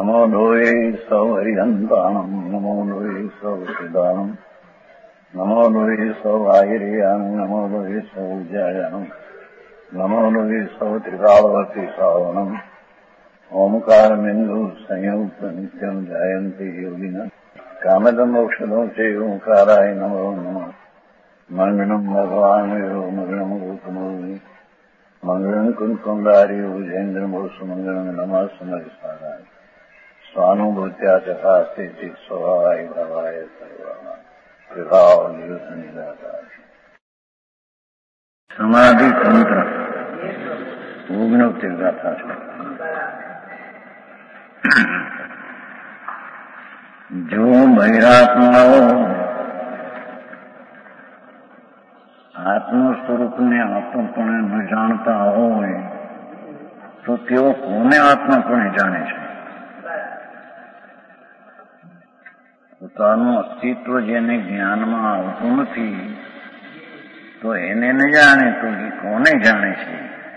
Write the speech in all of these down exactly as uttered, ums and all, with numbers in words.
नमो लोये सौहरिहन्ताणम् नमो लोये सौसिदानम् नमो लोये सौभागिर्यानम् नमो लोये सौज्यायानम् नमो लोये सौत्रिकालवर्ति सावनम् ओंकारमिन्दु संयुक्त नित्यम् जायन्ति योगिनः कामदम् औषधम् च ओंकाराय नमो नमः मंगलम् भगवान् यो मंगलम् गौतमोऽग्नि मंगलम् कुन्कुण्डारि भुजेन्द्रमोसु मंगलम् नमः समरिसाराय स्वानुभूत्या चकास्ते स्वभावाय भावाय सर्वाणां विभाव निदाताय समाधि तंत्र उग्नोक्ति गाथा जो बहिरात्माओ आत्म स्वरूप ने आत्मपणे न जाणता હોય તો તેઓ કોને આત્મપણે જાણે છે? પોતાનું અસ્તિત્વ જેને જ્ઞાનમાં આવતું નથી તો એને ન જાણે તો એ કોને જાણે છે?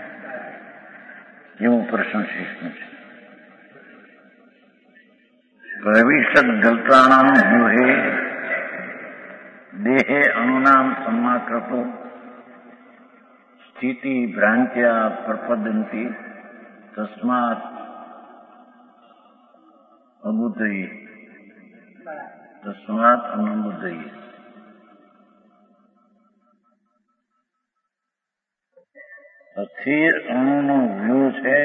એવું પ્રશ્ન શિષ્ય છે. પ્રવિશદ ગલ્તાણામ વ્યુહે દેહે અણુનામ સમાકૃતો સ્થિતિ ભ્રાંત્યા પ્રપદંતી તસ્માત અબુદ્ધયે તસ્માત અનુબુદ્ધયે. અસ્થિર અણુનો વ્યૂહ છે,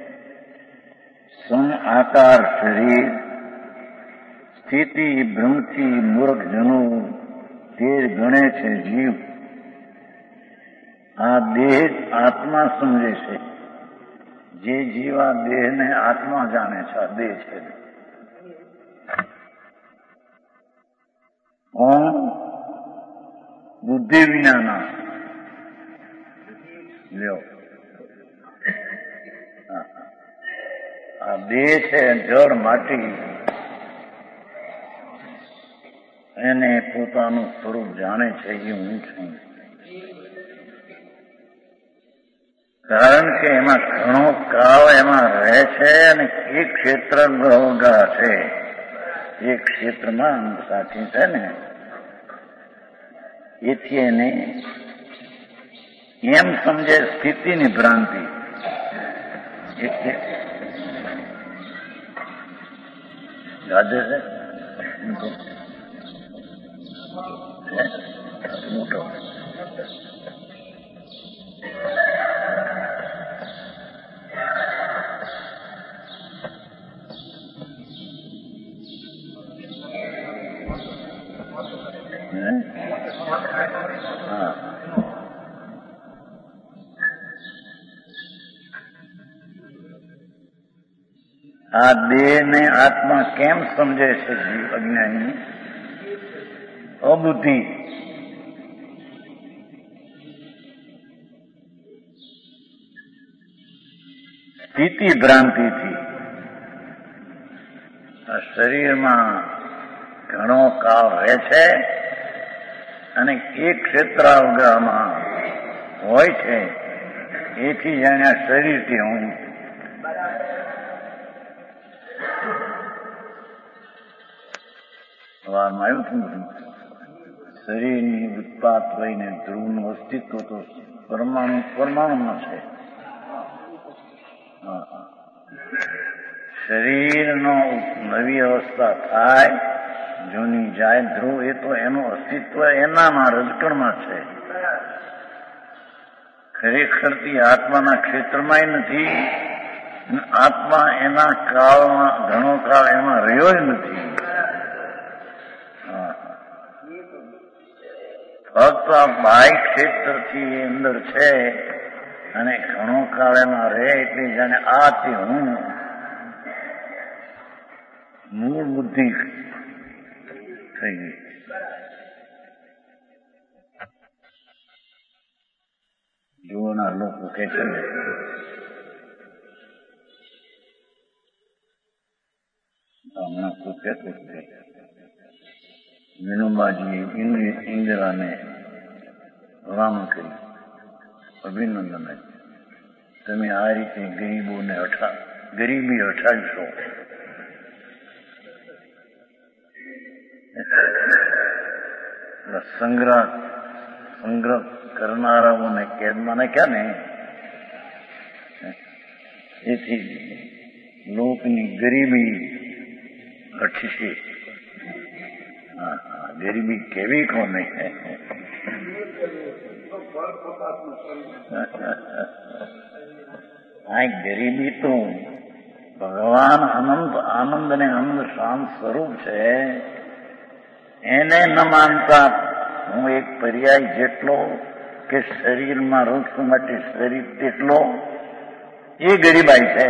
સમ આકાર શરીર, સ્થિતિ ભ્રમથી મૂર્ખજનો તે ગણે છે જીવ. આ દેહ આત્મા સમજે છે. જે જીવ આ દેહને આત્મા જાણે છે, આ દેહ છે. કોણ? બુદ્ધિ વિનાના. લ્યો, આ દેહ છે જળ માટી, એને પોતાનું સ્વરૂપ જાણે છે એ હું છું. કારણ કે એમાં ઘણો કાળ એમાં રહે છે અને એક ક્ષેત્ર ગહુગા છે. એક ક્ષેત્રમાં સાથી છે ને, એથી એને એમ સમજે સ્થિતિની ભ્રાંતિ. એટલે ગાજે છે મોટો હા. આ દેહ ને આત્મા કેમ સમજે છે જીવ અજ્ઞાની? અબુદ્ધિ. સ્થિતિ ભ્રાંતિથી. આ શરીરમાં ઘણો કાળ રહે છે અને એક ક્ષેત્રાવગામાં હોય છે, એથી જાણે શરીરથી હું. સવારમાં આવ્યું હતું, શરીરની ઉત્પાત લઈને ધ્રુવનું અસ્તિત્વ તો પરમાણુ પરમાણુમાં છે. શરીરનો નવી અવસ્થા થાય, જૂની જાય ધ્રુવ, એ તો એનું અસ્તિત્વ એનામાં રજકણમાં છે. ખરેખરથી આત્માના ક્ષેત્રમાં નથી. આત્મા એના કાળમાં ઘણો કાળ એમાં રહ્યો જ નથી. ફક્ત આ બાહ્ય ક્ષેત્રથી અંદર છે અને ઘણો કાળ એમાં રહે એટલે જાણે આ તે હું. મૂળ બુદ્ધિ થઈ ગઈ. જોવાના લોકો કે છે ને, હમણાં પૂછે પૂછતે વિનોબાજીએ ઇન્દિરાને ભલામણ કરી, અભિનંદન. તમે આ રીતે ગરીબોને હઠા ગરીબી હટાવશો સંગ્રહ સંગ્રહ કરનારાઓને કેદમાં નાખ્યા ને એથી લોકની ગરીબી ઘટશે. ગરીબી કેવી કોને? આ ગરીબી તો ભગવાન અનંત આનંદ અને આનંદ શાંત સ્વરૂપ છે, એને ન માનતા હું એક પર્યાય જેટલો કે શરીરમાં વૃક્ષ માટે શરીર તેટલો, એ ગરીબાઈ છે.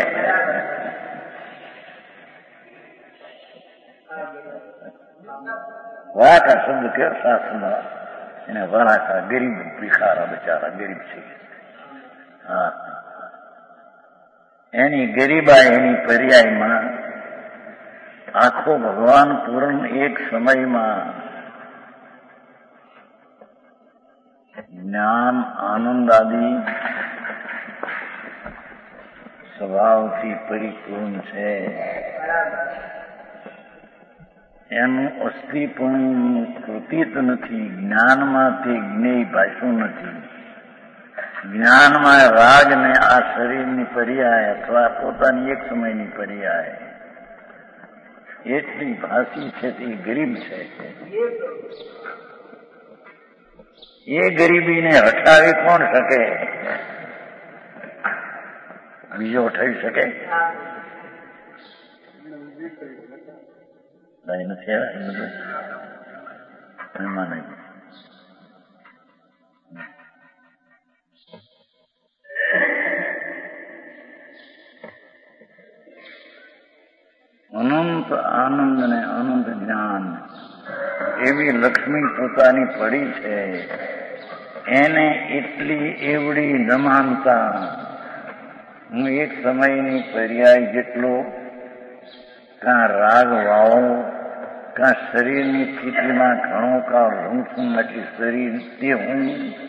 વાકા શબ્દ કે શાસ્ત્રમાં એને વરાકા ગરીબ ભિખારા બચારા ગરીબ છે. હા, એની ગરીબાઈ એની પર્યાયમાં આખો ભગવાન પૂર્ણ એક સમયમાં જ્ઞાન આનંદ આદિ સ્વભાવથી પરિપૂર્ણ છે. એનું અસ્થિપણું કૃતિત નથી. જ્ઞાનમાં તે જ્ઞેય ભાષું નથી. જ્ઞાનમાં રાગ ને આ શરીરની પર્યાય અથવા પોતાની એક સમયની પર્યાય એટલી ભાષી છે તે ગરીબ છે. એ ગરીબીને હટાવી કોણ શકે? બીજો હટાવી શકે? નથી એમાં નહીં. અનંત આનંદ અને અનંત જ્ઞાન એવી લક્ષ્મી પોતાની પડી છે, એને એટલી એવડી ન માનતા હું એક સમયની પર્યાય જેટલો કાં રાગ વાવો કાં શરીરની સ્થિતિમાં ઘણો કાળ હું છું નથી શરીર તે હું.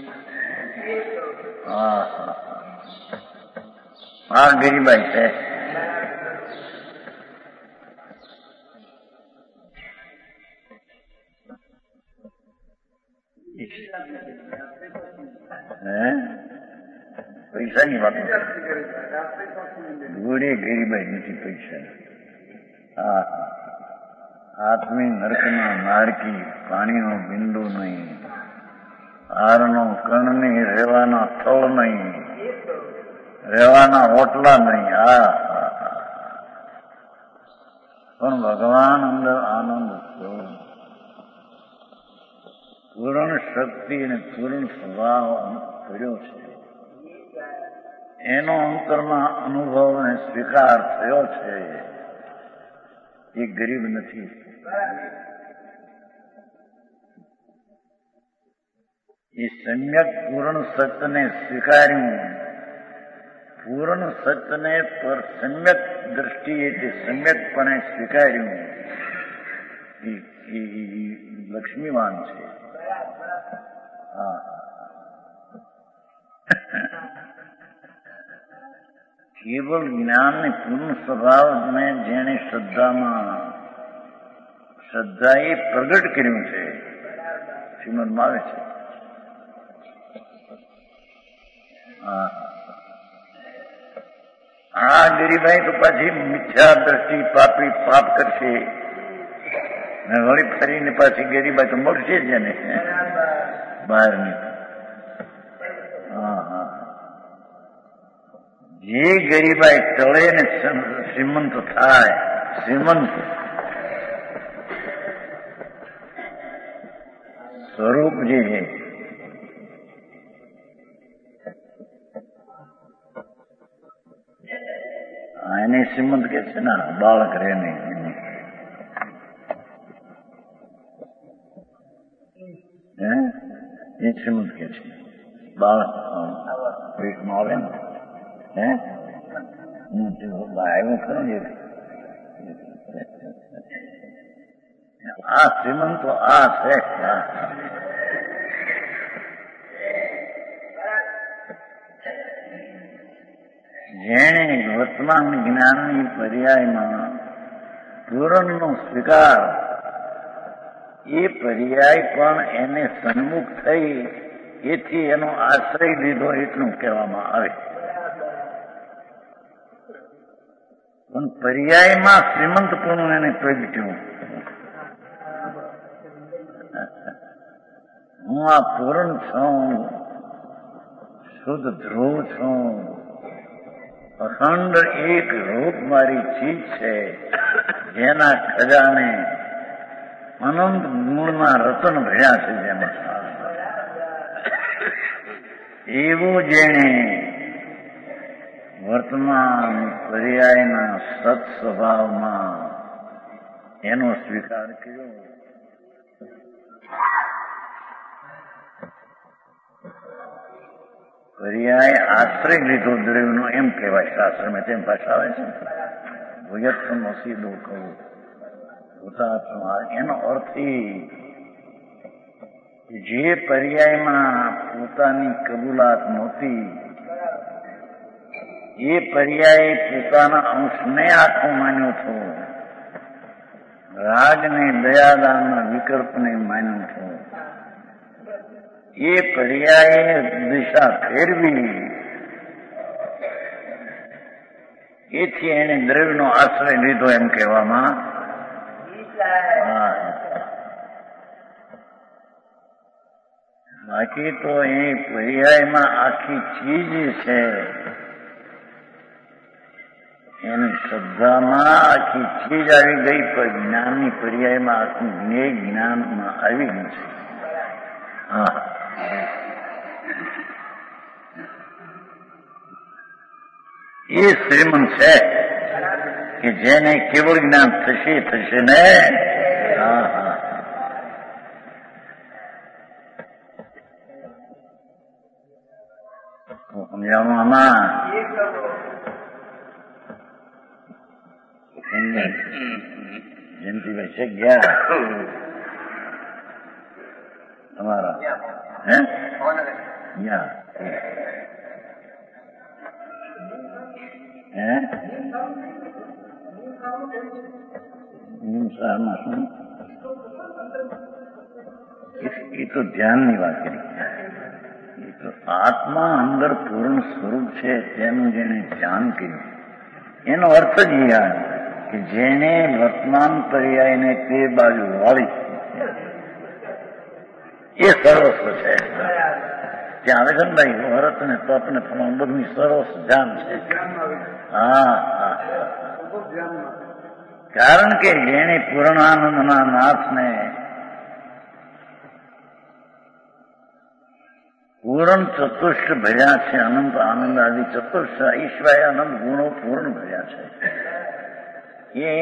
આ ગરીબાઈ છે. પૈસાની વાત ઘોડે ગરીબાઈ નથી પૈસા. હા, આત્મી નરકના નારકી પાણીનો બિંદુ નહીં, હારનો કણ નહીં, રહેવાના સ્થળ નહીં, રહેવાના ઓટલા નહીં. હા, પણ ભગવાન અંદર આનંદ સ્વરૂપ પૂર્ણ શક્તિ અને પૂર્ણ સ્વભાવ કર્યો છે. એનો અંતરમાં અનુભવ અને સ્વીકાર થયો છે. એ ગરીબ નથી. એ સમ્યક પૂર્ણ સત્યને સ્વીકાર્યું. પૂર્ણ સત્યને પર સમ્યક દ્રષ્ટિએ તે સમ્યકપણે સ્વીકાર્યું. એ લક્ષ્મીવાન છે. હા, કેવળ જ્ઞાનને પૂર્ણ સ્વભાવને જેને શ્રદ્ધામાં શ્રદ્ધાએ પ્રગટ કર્યું છે, શ્રીમદમાં આવે છે. આ ગરીબાઈ તો પાછી મિથ્યા દ્રષ્ટિ પાપી પાપ કરશે ને વળી ફરીને પાછી ગરીબાઈ તો મળશે જ ને બહારની. હા હા, જે ગરીબાઈ ટળે ને શ્રીમંત થાય, શ્રીમંત સ્વરૂપ જે એને શ્રીમંત કે છે ને, બાળક રહે નહીં એ શ્રીમંત કે છે. બાળક પેટમાં આવે ને હે આવ્યું ખરું ને, આ શ્રીમંતો આ છે. જેણે વર્તમાન જ્ઞાનની પર્યાયમાં પૂરણનો સ્વીકાર એ પર્યાય પણ એને સન્મુખ થઈ એથી એનો આશ્રય લીધો એટલું કહેવામાં આવે. પણ પર્યાયમાં શ્રીમંતપણું એને પ્રગટ્યું. હું આ પૂર્ણ છું, શુદ્ધ ધ્રુવ છું, અખંડ એક રૂપ મારી ચીજ છે, જેના ખજાને અનંત ગુણના રતન ભર્યા છે. જેમાં એવું જેણે વર્તમાન પર્યાયના સત સ્વભાવમાં એનો સ્વીકાર કર્યો, પર્યાય આશ્રય લીધો દ્રવ્યનો એમ કહેવાય. શાસ્ત્રમાં તેમ ભાષા આવે છે. ભૂયત્મ અસીદો કહું ભૂતાત્મા, એનો અર્થ જે પર્યાયમાં પોતાની કબૂલાત નહોતી, એ પર્યાય પોતાના અંશને આખો માન્યો હતો, રાગને દયાદાનના વિકલ્પને માન્યો હતો. એ પર્યાય દિશા ફેરવી એથી એને દ્રવ્યનો આશ્રય લીધો એમ કહેવામાં. બાકી તો એ પર્યાયમાં આખી ચીજ છે, એની શ્રદ્ધામાં આખી ચીજ આવી ગઈ, પણ જ્ઞાનની પર્યાયમાં આખું જ્ઞેય જ્ઞાનમાં આવી ગયું છે. હા, એ શ્રીમંત છે કે જેને કેવળ જ્ઞાન થશે થશે ને. હા હા, સમજાવવાનું આમાં જયંતિભાઈ છે ગયા તમારા? હે યા હે નિમસારમાં શું? એ તો ધ્યાનની વાત કરી. એ તો આત્મા અંદર પૂર્ણ સ્વરૂપ છે તેનું જેને ધ્યાન કર્યું એનો અર્થ જ એ કે જેને વર્તમાન પર્યાયને તે બાજુ વાળી એ સર્વસ્વ છે. ત્યાં આવે છે ને ભાઈ, ભરત ને તપ ને તમામ બધું સર્વસ્વ ધ્યાન છે. હા હા, કારણ કે જેને પૂર્ણાનંદના નાથને પૂર્ણ ચતુષ્ટ ભર્યા છે, અનંત આનંદ આદિ ચતુષ્ટ ઈશ્વરાય અનંત ગુણો પૂર્ણ ભર્યા છે. એ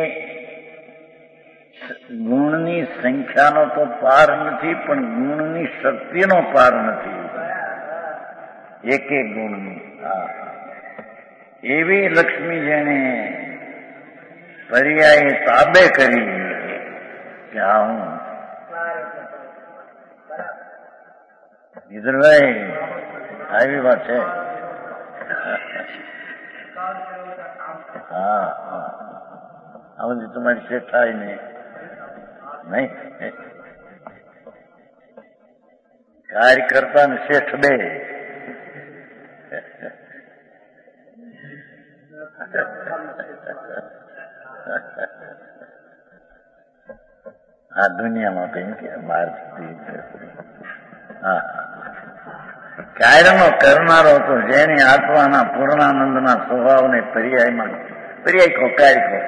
ગુણની સંખ્યાનો તો પાર નથી, પણ ગુણની શક્તિનો પાર નથી. એક એક ગુણની એવી લક્ષ્મી જેને પર્યાય તાબે કરી કે આ હું નિધરભાઈ આવી વાત છે. હા હા, આ બધી તમારી શેઠ થાય ને નહીં. કાર્યકર્તા ને શેઠ બે. આ દુનિયામાં કઈ કે બહાર હા કાર્યનો કરનારો તો જેની આત્માના પૂર્ણાનંદના સ્વભાવને પર્યાયમાં પર્યાય કહો કાર્ય કહો,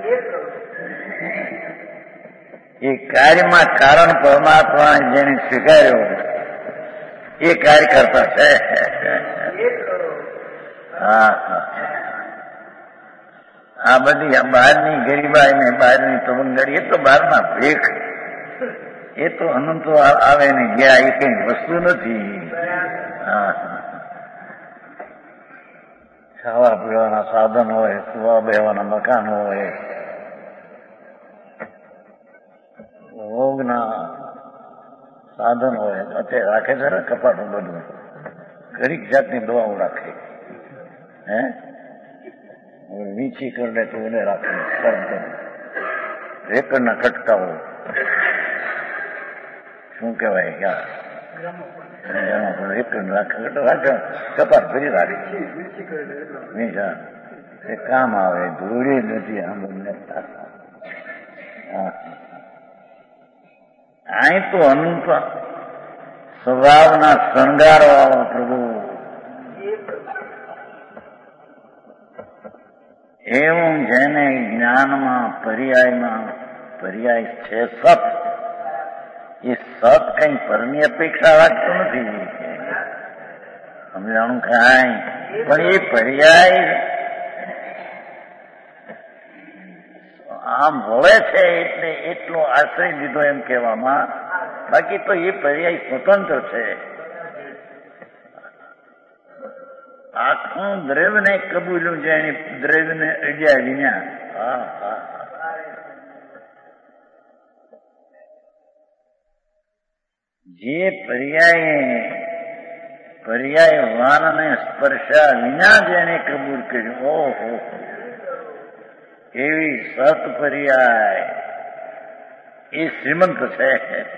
એ કાર્યમાં કારણ પરમાત્મા જેને સ્વીકાર્યો એ કાર્ય કરતા છે. હા હા, આ બધી બહારની ગરીબાઈ ને બહારની તવંગરી એ તો બહારના ભેખ, એ તો અનંતો આવે ને ગયા, એ કઈ વસ્તુ નથી. હા, ખાવા પીવાના સાધન હોય, સુવા બેવાના મકાન હોય, ભોગના સાધન હોય, અત્યારે રાખે છે ને કપાટું બધું, ઘણી જાતની દવાઓ રાખે. હે વીંછી કરી લે તો એને રાખે, રેકડના કટકાઓ શું કહેવાય ક્યાં એક રાખે કપાસ ફરી રાખે મીઠા એ કામ આવે ધૂળી નથી આમ બંને અહીં તો અનંત સ્વભાવના શણગાર વાળો પ્રભુ એવું જેને જ્ઞાનમાં પર્યાયમાં પર્યાય છે સત એ સત કઈ પરની અપેક્ષા રાખતું નથી સમજાણું કાંઈ પણ એ પર્યાય આમ વળે છે એટલે એટલો આશ્રય લીધો એમ કહેવામાં બાકી તો એ પર્યાય સ્વતંત્ર છે આખું દ્રવ્યને કબૂલ્યું છે એની દ્રવ્યને અડ્યા વિના હા હા જે પર્યાય પર્યાય વાનને સ્પર્શા વિના જેને કબૂલ કર્યું ઓહો એવી સત પર્યાય એ શ્રીમંત છે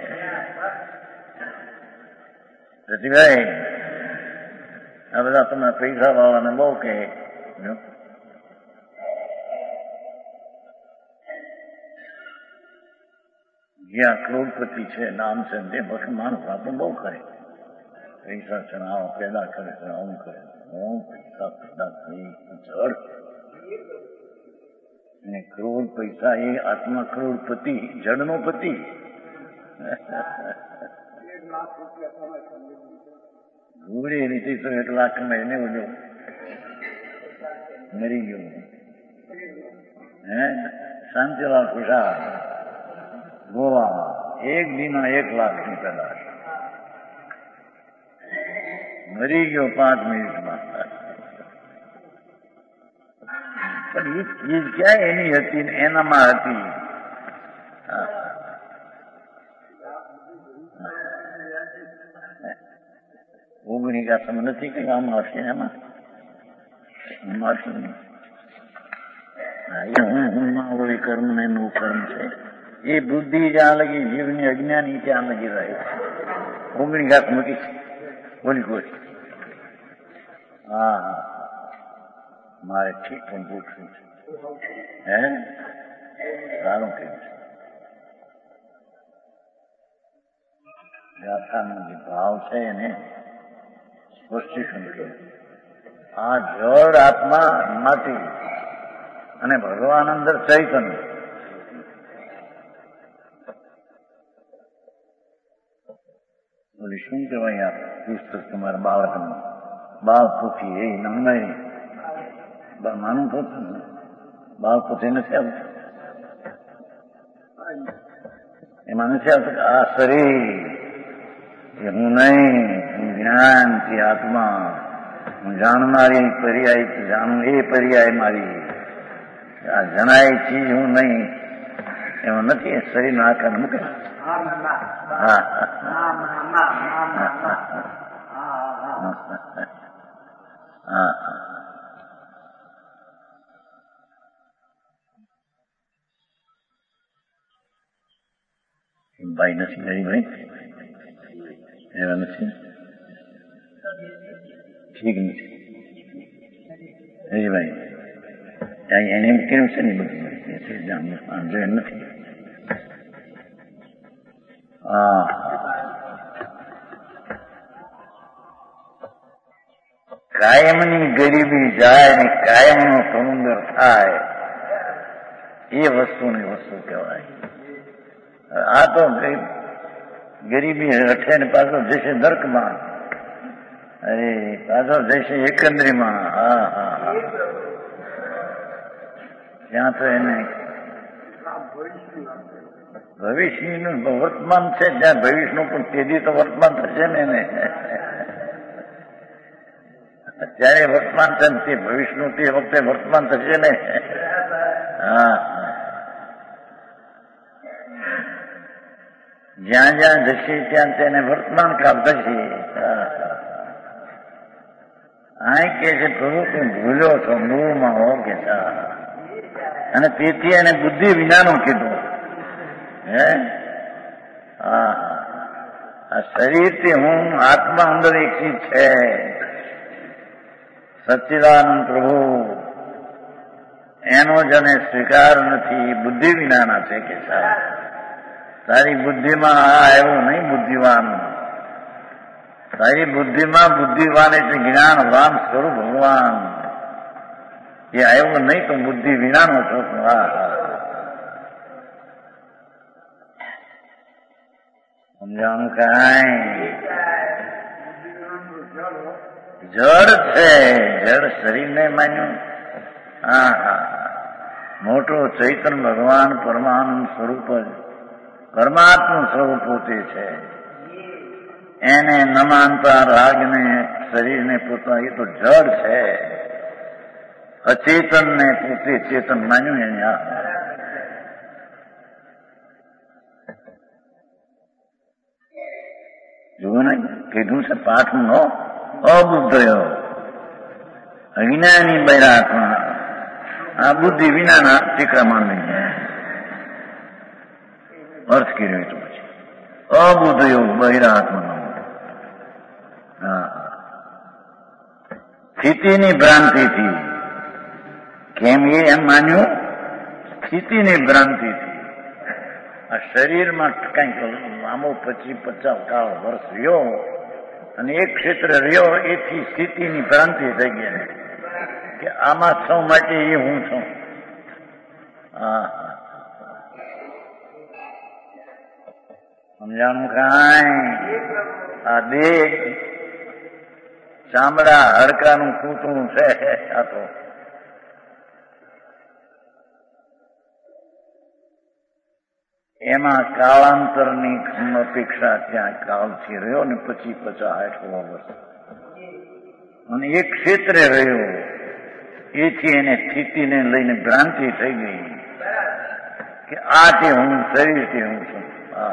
પ્રતિભાઈ આ બધા તમે પૈસા વાળાને બહુ કહે જ્યાં કરોડપતિ છે નામ છે તે વખત માણસ આપણે બહુ કરે પૈસા છે આવો પેદા કરે છે આવું કરે હું પૈસા પેદા થઈ જળ અને કરોડ પૈસા એ આત્મા કરોડપતિ જળનો પતિ ધૂળી રીતે તો એક લાખ મહિને બધું મરી ગયું હે શાંતિલાલ ખુશાલ ગોવા એક દિના એક લાખ ની પેદાશ મરી ગયો પાંચ મિનિટમાં પણ એ ચીજ ક્યાં એની હતી ને એનામાં હતી ઓગણી કાસમ નથી કે આમાં હશે એમાં એમાં હશે હું કર્મ ને નું કર્મ છે એ બુદ્ધિ જ્યાં લગી જીવની અજ્ઞાની ત્યાં લગી રહે ઓગણી ઘાત મૂકી બોલી કોઈ હા હા મારે ઠીક પણ પૂછવું છે હે સારું કેવું છે ગાથાનો જે ભાવ છે એને સ્પષ્ટીકરણ કર્યું આ જળ આત્મા માટી અને ભગવાન અંદર ચૈતન્ય બોલી શું કહેવાય આ પુસ્તક તમારા બાળકનું બાળ પૂછી એ નમનાઈ માનું પૂછું બાળ પૂછી નથી આવતું એમાં નથી આવતું કે આ શરીર એ હું નહીં હું જ્ઞાનથી આત્મા હું જાણનારી પર્યાય જાણું એ પર્યાય મારી આ જણાય ચીજ હું નહીં એમાં નથી શરીરનો આકાર મૂકે હા હા ભાઈ નથી ગરીબ ભાઈ એવા નથી ઠીક નથી હરીભાઈ એને એમ કેવું છે ને બધું જો એમ નથી હા કાયમની ગરીબી જાય ને કાયમનો સમુદ્ર થાય એ વસ્તુની વસ્તુ કહેવાય આ તો ગરીબી રઠે ને પાછો જશે નર્કમાં અરે પાછો જશે એકંદરીમાં હા હા હા ત્યાં તો એને ભવિષ્યનું વર્તમાન છે જ્યાં ભવિષ્યનું પણ તેદી તો વર્તમાન થશે ને એને અત્યારે વર્તમાન છે તે ભવિષ્યનું તે વખતે વર્તમાન થશે ને હા જ્યાં જ્યાં જશે ત્યાં તેને વર્તમાન કાળ થશે આ કે છે પ્રભુ તું ભૂલ્યો છો મૂળમાં હો કે અને તેથી એને બુદ્ધિ વિનાનું કીધું હે હા આ શરીરથી હું આત્મા અંદર એક ચીજ છે, સચ્ચિદાનંદ પ્રભુ એનો જેને સ્વીકાર નથી, બુદ્ધિ વિનાના છે કે સાહેબ તારી બુદ્ધિમાં આ એવું નહીં બુદ્ધિવાન, તારી બુદ્ધિમાં બુદ્ધિવાન એટલે જ્ઞાનવાન સ્વરૂપ ભગવાન, એ આવ્યું નહીં તો બુદ્ધિ વિનાનો છો. હા સમજાણું કાંઈ જડ છે, જડ શરીરને માન્યું. હા હા મોટો ચૈતન્ય ભગવાન પરમાનંદ સ્વરૂપ જ પરમાત્મા સ્વરૂપ પોતે છે, એને ન માનતા રાગને શરીરને પોતા એ તો જડ છે. અચેતનને પોતે ચેતન માન્યું એને. જુઓ ને કીધું છે પાઠ નો અબુદ્ધયો અજ્ઞાની બૈરાત્મા, આ બુદ્ધિ વિનાના ચિક્રમાન નહીં અર્થ કર્યો તો પછી અબુદ્ધયો બૈરાત્મા. હા સ્થિતિની ભ્રાંતિથી. કેમ એ એમ માન્યું? સ્થિતિની ભ્રાંતિથી. આ શરીરમાં કંઈક લાંબો પચીસ પચાસ કાળ વર્ષ રહ્યો અને એક ક્ષેત્ર રહ્યો, એથી સ્થિતિની ભ્રાંતિ થઈ ગઈ કે આમાં સૌ માટે એ હું છું. હા સમજાણું કાંઈ? આ દેહ ચામડા હડકાનું કૂતરું છે. આ તો એમાં કાળાંતરની અપેક્ષા ત્યાં કાળથી રહ્યો ને પછી પચાસ સાઠ વર્ષ અને એક ક્ષેત્રે રહ્યો, એથી એને સ્થિતિને લઈને ભ્રાંતિ થઈ ગઈ કે આ તે હું શરીરથી હું છું.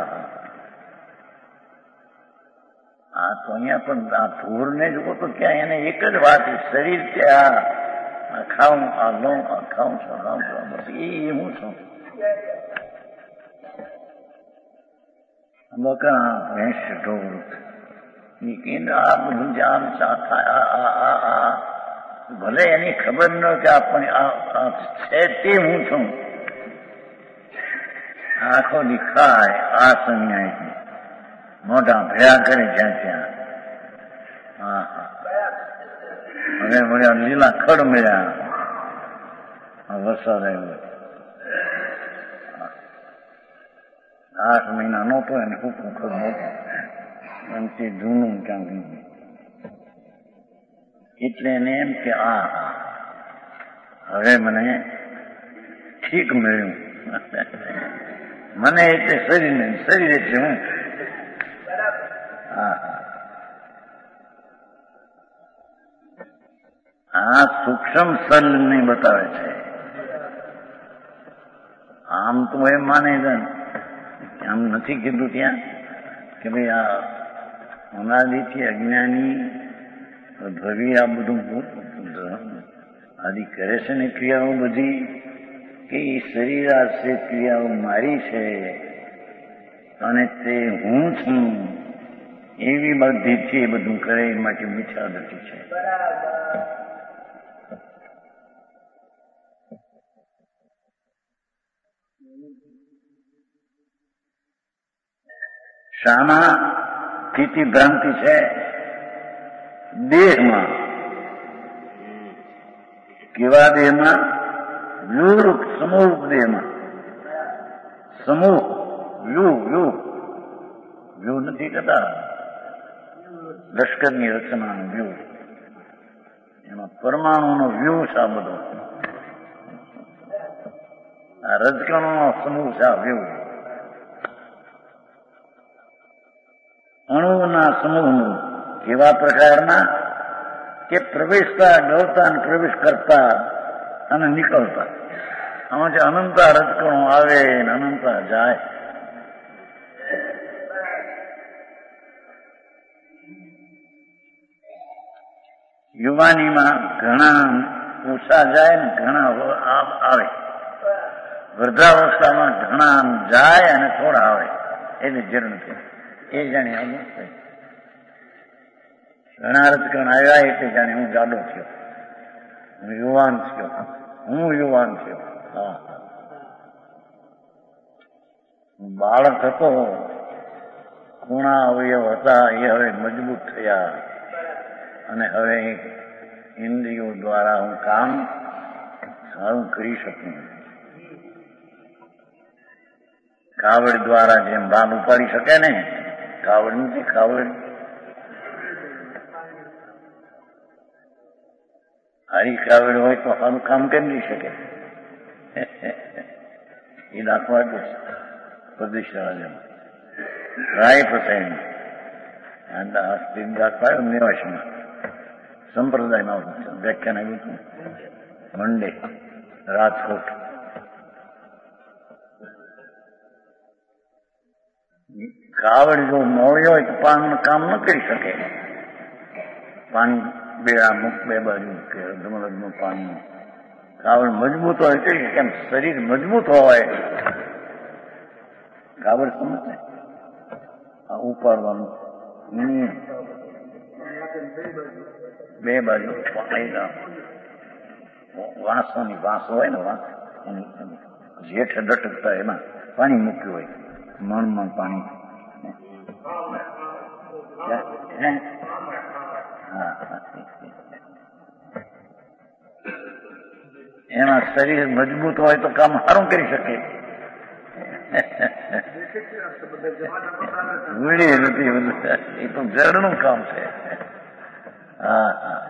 આ તો અહીંયા પણ આ ધૂળને જુઓ તો ક્યાં એને એક જ વાત, શરીર ત્યાં આ ખાઉં આ લઉં આ ખાઉં છું ખાઉં છું બસ એ હું છું. બકા ભેંસ ઢોળ આ બધું જામ થાય, ભલે એની ખબર ન કે આપણે છે તે હું છું. આંખો દેખાય આ સંજ્ઞાય મોઢા ભયા કરે જ્યાં ત્યાં. હા હા હવે મળ્યા લીલા ખડ મળ્યા વરસાદ આવ્યો. આઠ મહિના નહોતો એને કૂકું ખડ નહોતું એમ તે જૂનું ક્યાંક. એટલે એને એમ કે આ હવે મને ઠીક મળ્યું. મને એટલે શરીર ને શરીર એટલે હું. આ સૂક્ષ્મ સલને બતાવે છે. આમ તો એમ માને છે, આમ નથી કીધું ત્યાં કે ભાઈ આ અનાદિથી અજ્ઞાની ભવી આ બધું આદિ કરે છે ને ક્રિયાઓ બધી, કે એ શરીર આશે ક્રિયાઓ મારી છે અને તે હું છું એવી બુદ્ધિથી એ બધું કરે, એ માટે મિથ્યા દ્રષ્ટિ છે. શામાં સ્થિતિ ભ્રાંતિ છે? દેહમાં. કેવા દેહમાં? વ્યુરૂપ સમૂહ દેહમાં. સમૂહ વ્યૂ વ્યૂ વ્યૂ નથી કહેતા, લશ્કરની રચનાનો વ્યૂ, એમાં પરમાણુનો વ્યૂ છે. આ બધો આ રજકણોનો સમૂહ છે. આ વ્યૂ અણુના સમૂહનું. કેવા પ્રકારના? કે પ્રવેશતા ગળતા અને પ્રવેશ કરતા અને નીકળતા. આમાં જે અનંતા રજકણો આવે ને અનંતા જાય. યુવાનીમાં ઘણા ઓછા જાય ને ઘણા આવે, વૃદ્ધાવસ્થામાં ઘણા જાય અને થોડા આવે, એની જરૂર નથી. એ જાણે અમુક થઈ ઘણા રજકણ આવ્યા એટલે જાણે હું જાડો થયો, હું યુવાન થયો, હું યુવાન થયો. હા, બાળક હતો, કુણા અવયવ હતા, એ હવે મજબૂત થયા અને હવે ઇન્દ્રિયો દ્વારા હું કામ સારું કરી શકું. કાવડ દ્વારા જેમ ભાન ઉપાડી શકે ને, કાવડ નથી, કાવડ હારી કાવડ હોય તો સારું કામ કરી નહીં શકે. એ દાખવા દે પ્રદેશમાં રાય પટેલ દાખવાયો નિવાસમાં સંપ્રદાયમાં વ્યાખ્યાન આવ્યું હતું મંડે રાજકોટ. કાવડ જો મોડ્યો હોય તો પાન કામ ન કરી શકે. પાણી બે અમુક બે બાજુ કે અધમલગનું પાણી. કાવડ મજબૂત હોય તો કેમ શરીર મજબૂત હોય, કાવડ સમજે ઉપાડવાનું બે બાજુ વાંસોની વાંસ હોય ને, વાંસ જેઠ ડટકતા એમાં પાણી મૂક્યું હોય, મણ મણ પાણી. એમાં શરીર મજબૂત હોય તો કામ સારું કરી શકે. વીડી નથી બધું, એ તો જળનું કામ છે. હા હા,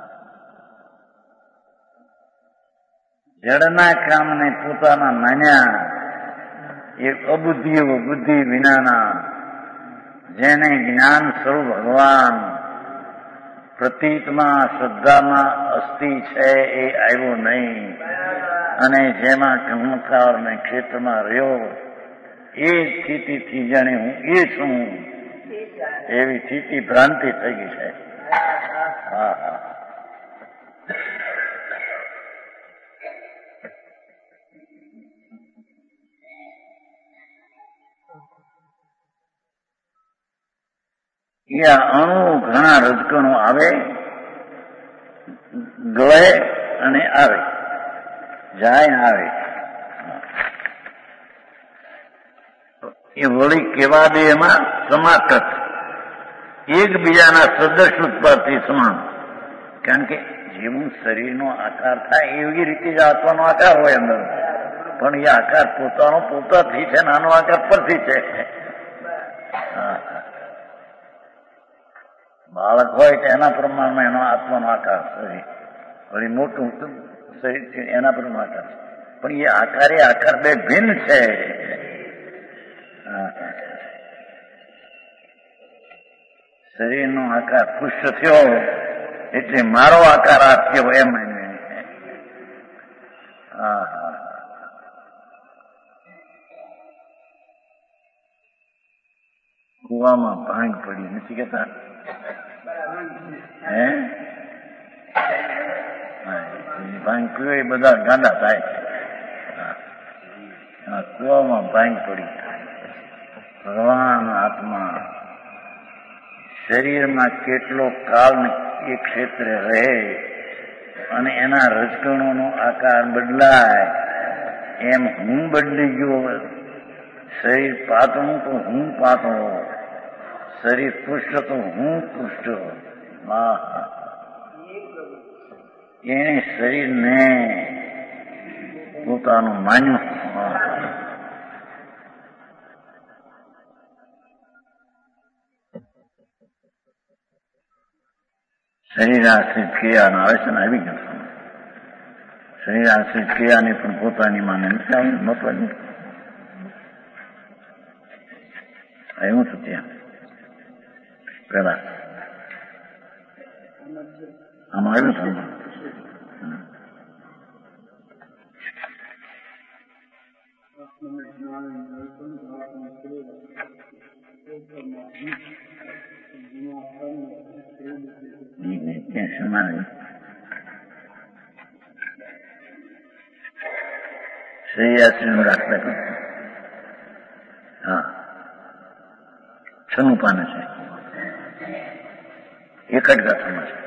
જળના કામને પોતાના માન્યા એ અબુદ્ધિઓ બુદ્ધિ વિનાના, જેને જ્ઞાન સ્વરૂપ ભગવાન પ્રતીતમાં શ્રદ્ધામાં અસ્થિ છે એ આવ્યો નહીં, અને જેમાં કંકાળ ને ક્ષેત્રમાં રહ્યો એ સ્થિતિથી જાણે હું એ છું એવી સ્થિતિ ભ્રાંતિ થઈ ગઈ છે. હા હા, એ અણુ ઘણા રજકણો આવે ગળે અને આવે, જાય આવે. એ વળી કેવા દે એમાં સમાકત એકબીજાના સદૃશ ઉત્પાદથી સમાન. કારણ કે જેવું શરીરનો આકાર થાય એવી રીતે જ આત્માનો આકાર હોય અંદર, પણ એ આકાર પોતાનો પોતાથી છે, નાનો આકાર પરથી છે. બાળક હોય તો એના પ્રમાણમાં એનો આત્માનો આકાર શરીર, વળી મોટું શરીર છે એના પ્રમાણ આકાર, પણ એ આકાર એ આકાર બે ભિન્ન છે. શરીરનો આકાર પુષ્ટ થયો એટલે મારો આકાર આ થયો એમ. હા હા, કુવામાં ભાંગ પડી નથી કેતા હે, ભાંગ પીવે એ બધા ગાંડા થાય. કુવામાં ભાંગ પડી. ભગવાન આત્મા શરીરમાં કેટલો કાળ એ ક્ષેત્રે રહે અને એના રજકણોનો આકાર બદલાય, એમ હું બદલી ગયો. શરીર પાતળું તો હું પાતળો, શરીર પુષ્ટ તો હું પુષ્ટ. એને શરીરને પોતાનું માન્યું. શરીર આશ્રિત ક્રિયાના આવે છે ને, આવી ગયું. શરીર આશ્રિત ક્રિયાને પણ પોતાની માને નથી આવે, મહત્વની આવ્યું હતું ત્યાં પેલા આમાં આવ્યું હતું. સહી આશ્રમ રાખતા. હા, છનું પાને છે, એક જ ગાથામાં છે.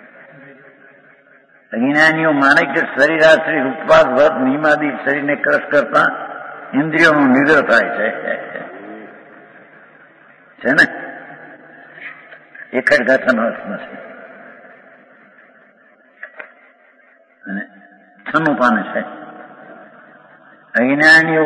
અજ્ઞાનીઓ માને કે શરીરાશ્રી ઉપવાસ વ્રત નિયમાદિ શરીરને ક્રશ કરતા ઇન્દ્રિયોનું નિગ્રહ થાય છે છે ને, એક જ ગાથાના અર્થમાં છે. અને છનું પાને છે. અજ્ઞાનીઓ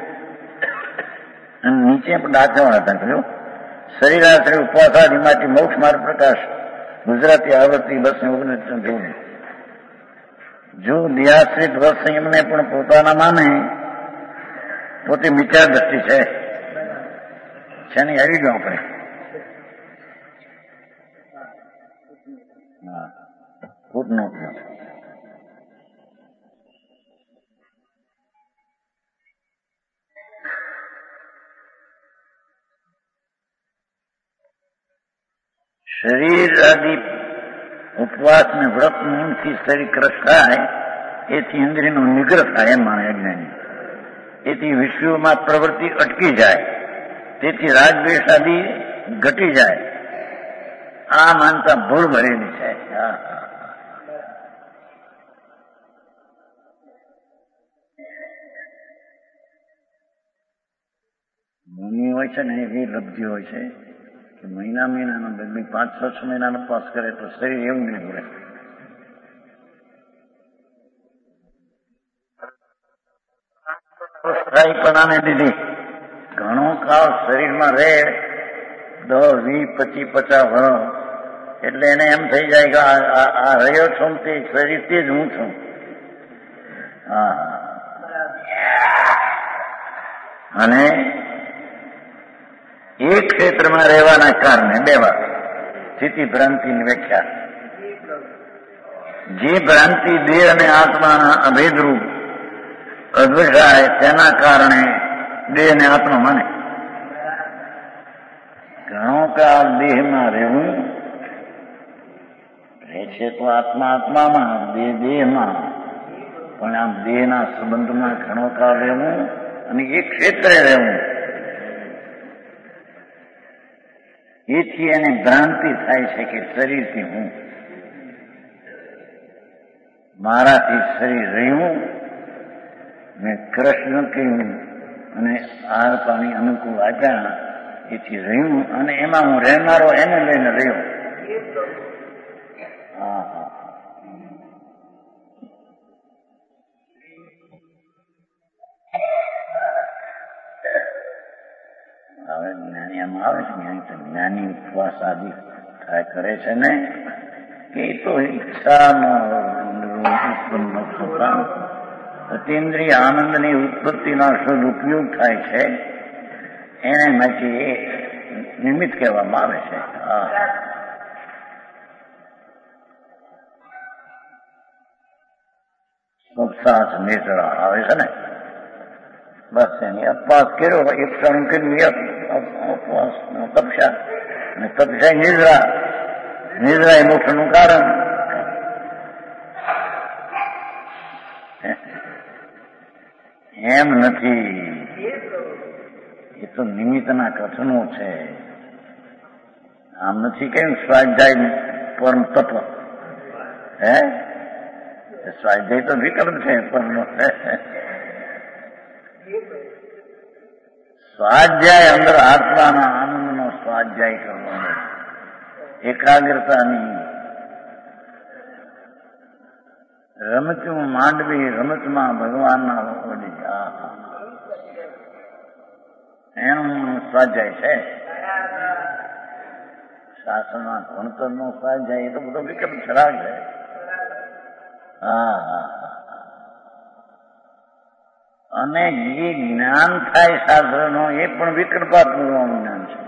નીચે દાખલા હતા કહ્યું શરીરાશ્રી ઉપવાસાદિ માટે મોક્ષ માર્ગ પ્રકાશ ગુજરાતી આવૃત્તિ બસ ઓગણીસ જૂન. જો દેહાશ્રિત વ્રત સંયમને પણ પોતાના માને પોતે મિથ્યા દ્રષ્ટિ છે છે ને, આવી ગયો આપણે. હા, ફૂટનોટમાં શરીર આદિ ઉપવાસ ને વ્રત નિયમથી શરીર ક્રશ થાય એથી ઇન્દ્રિયનો નિગ્રહ થાય એમ માને અજ્ઞાની. એથી વિષયોમાં પ્રવૃત્તિ અટકી જાય, તેથી રાગદ્વેષ આદિ ઘટી જાય. આ માનતા ભૂલ ભરેલી છે. મુનિ હોય છે ને એવી લબ્ધિ હોય છે કે મહિના મહિનાનો પાંચ છ છ મહિનાનો પાસ કરે તો શરીર એવું નહીં ભરે. સ્થાયીપણાને લીધી ઘણો કાળ શરીરમાં રહે, દસ વીસ પચીસ પચાસ વર્ષ, એટલે એને એમ થઈ જાય કે આ રહ્યો છું તે શરીર તે જ હું છું. હા, અને એક ક્ષેત્રમાં રહેવાના કારણે બે વાત. સ્થિતિ ભ્રાંતિની વ્યાખ્યા. જે ભ્રાંતિ દેહ અને આત્માના અભેદરૂપ અદ્વૈતાય તેના કારણે દેહ ને આત્મા માને. ઘણો કાળ દેહમાં રહેવું રહે છે તો આત્મા આત્મામાં, દેહ દેહમાં, પણ આમ દેહના સંબંધમાં ઘણો કાળ રહેવું અને એક ક્ષેત્રે રહેવું, એથી એને ભ્રાંતિ થાય છે કે શરીરથી હું, મારાથી શરીર રહ્યું, મેં કૃષ્ણ કહ્યું અને આહાર પાણી અનુકૂળ આપ્યા, એથી રહ્યું અને એમાં હું રહેનારો એને લઈને રહ્યો. હા હા, હવે જ્ઞાની આમાં આવે છે ને, જ્ઞાની ઉપવાસ આદિ થાય કરે છે ને કે તો ઈચ્છાનો ઉત્પન્ન થતા અતિન્દ્રિય આનંદની ઉત્પત્તિનો શુદ્ધ ઉપયોગ થાય છે, એને માટે નિમિત્ત કહેવામાં આવે છે. હા, ઉપસાસ નિદ્રા આવે છે ને, બસ એની અપવાસ કર્યો, એક ક્ષણ કર્યું અપવાસ તપસ્યા, અને તપસ્યા નિદ્રા, નિદ્રા એ મોક્ષનું કારણ. એમ નથી, એ તો નિમિત્તના કથનો છે. આમ નથી કેમ સ્વાધ્યાય પરમ તત્વ, હે સ્વાધ્યાય તો વિકલ્પ છે પરનો. સ્વાધ્યાય અંદર આત્માના આનંદનો સ્વાધ્યાય કરવાનો, એકાગ્રતાની. રમતું માંડવી રમતમાં ભગવાનના વડી, એનું સ્વાધ્યાય છે. શાસ્ત્રમાં ભણતરનો સ્વાધ્યાય એ તો બધો વિકલ્પ છરાગ છે. હા હા, અને જે જ્ઞાન થાય શાસ્ત્રનો એ પણ વિકલ્પાત્મક જ્ઞાન છે.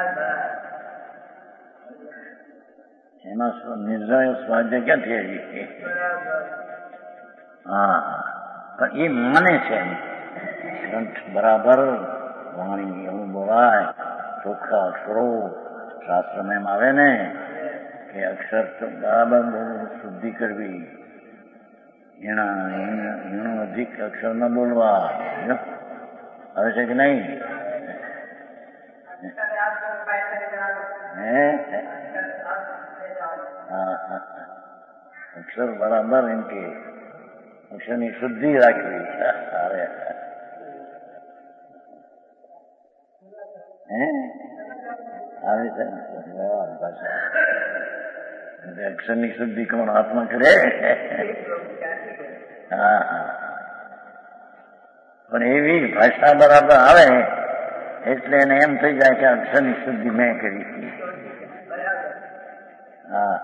એમાં નિર્ણય સ્વાધ્યાય ક્યાંથી આવી? હા, પણ એ માને છે ગ્રંથ બરાબર વાણી અનુભવાય, ચોખ્ખા અક્ષરો શાસ્ત્રમાં એમ આવે ને કે અક્ષર બરાબર શુદ્ધિ કરવી, એના એનો અધિક અક્ષર ન બોલવા, આવે છે કે નહીં? અક્ષર બરાબર એમ કે અક્ષરની શુદ્ધિ રાખવી. આવે છે અક્ષરની શુદ્ધિ કોણ આત્મા કરે? હા હા. પણ એવી ભાષા બરાબર આવે એટલે એને એમ થઈ જાય કે અક્ષરની શુદ્ધિ મેં કરી. હા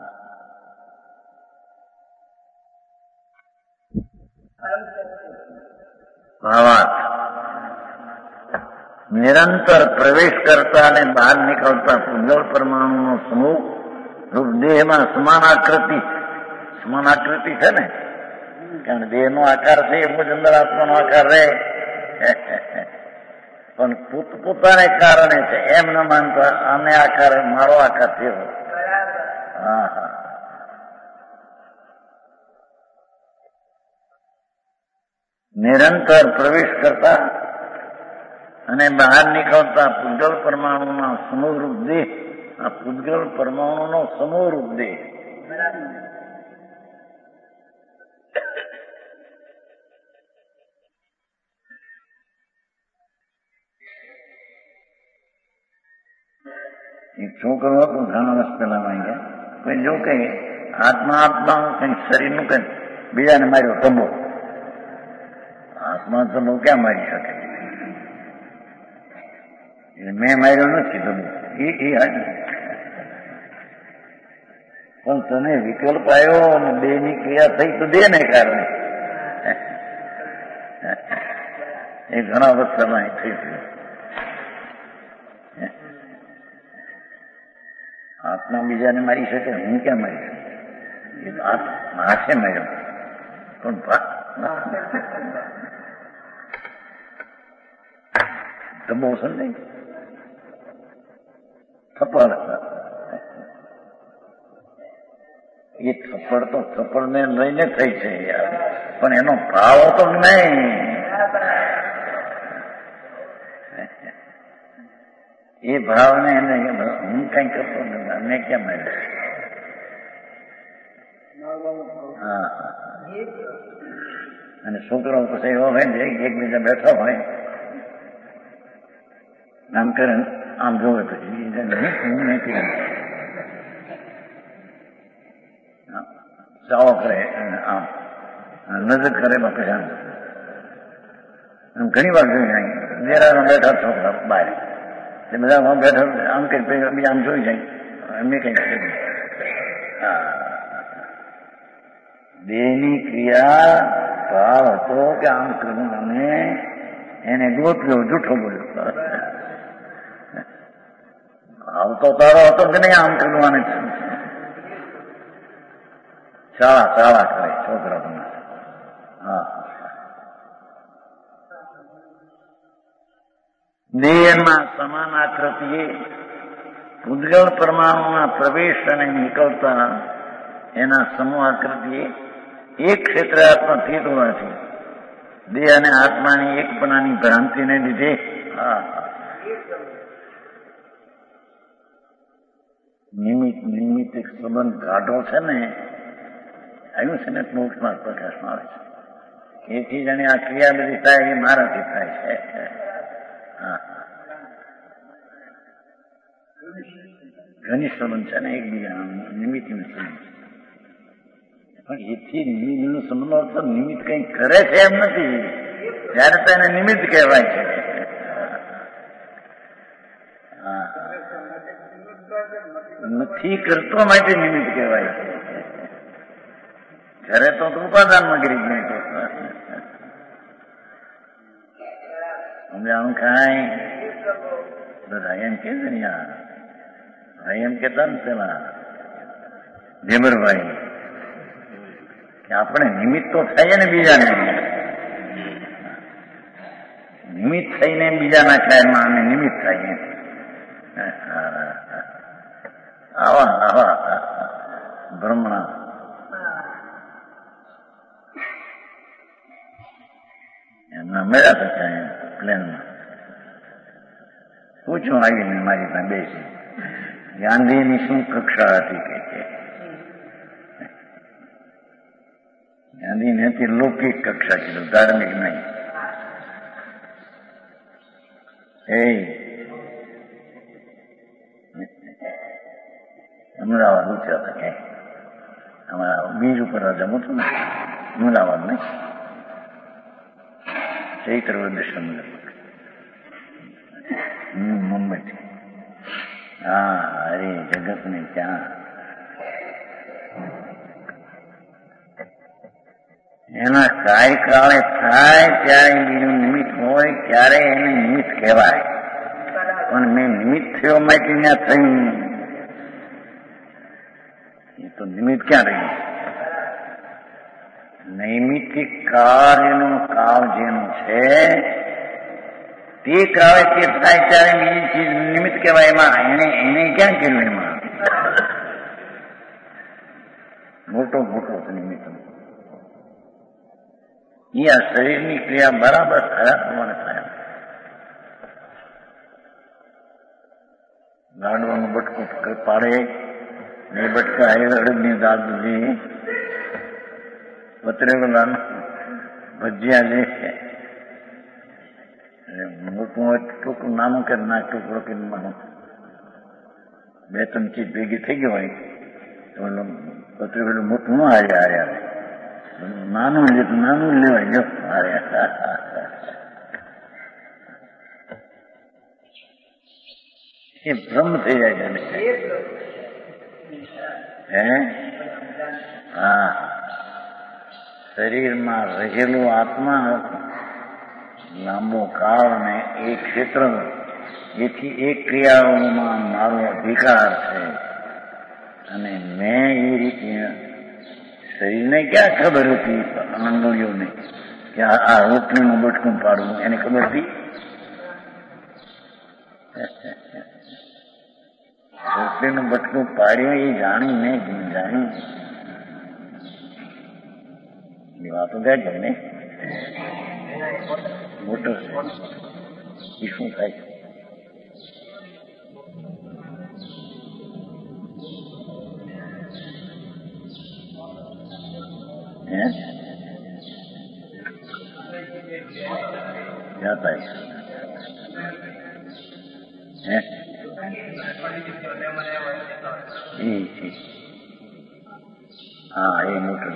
ભાવાર્થ નિરંતર પ્રવેશ કરતા અને બહાર નીકળતા પૂજ્ય પરમાણુનો સમૂહ રૂપ દેહમાં સમાનાકૃતિ સમાનાકૃતિ છે ને, કારણ દેહનો આકાર છે એ જ અંદર આત્માનો આકાર રહે, પણ પોતપોતાને કારણે છે એમ ન માનતા આને આકાર મારો આકાર થયો. હા હા. નિરંતર પ્રવેશ કરતા અને બહાર નીકળતા પૂજ્ય પરમાણુના સમૂહરૂપ દેહ, આ પૂજ્ય પરમાણુનો સમૂહરૂપ દેહ એક છોકરો હતો ઘણા વર્ષ પહેલા માંગ્યા, કોઈ જો કઈ આત્મા આત્મા કઈ શરીરનું કઈ બીજાને માર્યો તંબો, આત્મા તંબો ક્યાં મારી શકે? મેં માર્યો નથી તંબો એ પણ તને વિકલ્પ આવ્યો અને દેહ ની ક્રિયા થઈ તો દેહ ને કારણે એ ઘણા વર્ષ પહેલા થઈ ગયું. આત્મા બીજાને મારી શકે, હું ક્યાં મારી શકું? એ હાથે માર્યો પણ તંબો સમજાય થપ્પડ, એ થપ્પડ તો થપ્પડ ને લઈને થઈ છે યાર, પણ એનો ભાવ તો નહીં. એ ભાવને એને હું કઈ કરતો નથી, અમે ક્યાં માર્યો? હા. અને છોકરો પછી એવો હોય ને એકબીજા બેઠો હોય આમ કરે આમ જોવે પછી હું નથી ચાવો કરે આમ નજર કરે પછી આમ ઘણી વાર જોઈ જાય મેરા બેઠા છોકરા બહાર બધા બેઠા આમ કઈ બીજા આમ જોઈ જાય એમને કઈ દેહની ક્રિયા ભાવ હતો કે આમ કરવું અને એને ગોત્યો જૂઠો બોલ્યો. ભાવ તો તારો હતો કે નહીં આમ કરવાને શાળા શાળા કરે છોકરા તમે. હા દેહમાં સમાન આકૃતિએ પૂજ્ય પરમાણુના પ્રવેશ અને નીકળતા એના સમૂહ આકૃતિએ એક ક્ષેત્ર આત્મા સ્થિત હોવાથી દેહ અને આત્માની એકપણાની ભ્રાંતિને લીધે નિમિત્ત નિમિત્ત એક સંબંધ ગાઢો છે ને, આવ્યું છે ને મોક્ષમાં પ્રકાશમાં આવે છે. એથી જાણે આ ક્રિયા બધી થાય એ મારાથી થાય છે. ઘનિષ્ઠ સંબંધ છે ને એકબીજા નિમિત્ત સંબંધ, પણ એથી નિમિત્ત નો સંબંધ અર્થ નિમિત્ત કઈ કરે છે એમ નથી, ત્યારે તો એને નિમિત્ત કહેવાય છે. નથી કરતો માટે નિમિત્ત કહેવાય છે. ઘરે તો ઉપાદાનમાં ગીરી ગયો અમે આમ કાંઈ બધા એમ કે છે ને યાર એમ કેતા ને પેલા દેવરભાઈ કે આપણે નિમિત્ત તો થઈએ ને બીજાને, નિમિત્ત થઈને બીજાના ખ્યાલમાં અમે નિમિત્ત થઈએ. આવા આવા બ્રહ્મણા એમના મળ્યા હતા પ્લેનમાં પૂછું આવીને મારી પાસે બેસી ગાંધીની શું કક્ષા હતી કે છે ગાંધીને હતી લૌકિક કક્ષા કીધું ધાર્મિક નહીં. એ અમદાવાદ ઉતર્યા હતા કે અમારા બીજ ઉપર રાજા મોટું ને અમદાવાદ ને ચૈત્ર દર્શન મુંબઈથી. હા અરે જગત ને ત્યાં એના કાર્યકાળે થાય ત્યારે બીજું નિમિત્ત હોય ત્યારે એને નિમિત્ત કહેવાય. પણ મેં નિમિત્ત થયો માટે ત્યાં થયું એ તો નિમિત્ત ક્યાં રહ્યું? નૈમિત્તિક કાર્યનો કાળ જેનો છે તે કાળે તે થાય ત્યારે બીજી ચીજ નિમિત્ત કહેવાય. એમાં એને એને ક્યાં કર્યું? એમાં મોટો મોટો નિમિત્ત એ આ શરીરની ક્રિયા બરાબર થયા પ્રમાણે થયા. ગાંડવાનું બટકું પાડે એ બટકા અડદની દાળ દૂધી પતરેલા ભજીયા લે મોટું હોય ટૂંકું નાનું કે ના ટુકડો કે બે ત્રણ ચીજ ભેગી થઈ ગઈ હોય તો પતરેલું મોટું ન હારે હારે આવે નાનું લે નાનું લેવાય જો હારે એ ભ્રમ થઈ જાય છે. હે હા શરીરમાં રહેલું આત્મા લાંબો કાળ અને એ ક્ષેત્ર એથી એ ક્રિયાઓમાં મારો અધિકાર છે અને મેં એ રીતે શરીરને ક્યાં ખબર હતી આંગળીઓને કે આ રોટલીનું બટકું પાડવું એને ખબર હતી? રોટલીનું બટકું પાડ્યું એ જાણી ને જાણી એ વાતો ગયા છે ને મોટર એ શું થાય? હે જાતા હે હા એ મોટર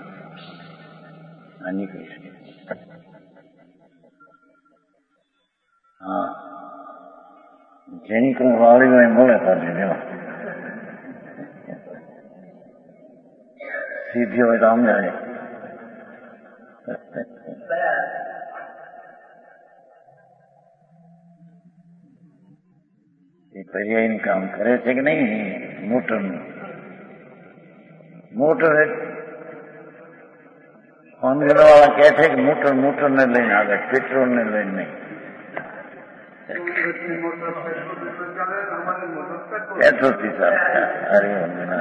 આ નીકળી શકે. હા જેની કોઈ વાળી હોય મળે પાછી લેવા સીધી હોય તો આમ જાય. એ પર્યાયનું કામ કરે છે કે નહીં મોટરનું? મોટર ફોન વાળા કહે છે કે મોટર મોટર ને લઈને આવે પેટ્રોલ ને લઈને નહીં. પેટ્રોલ થી ચાલે. અરે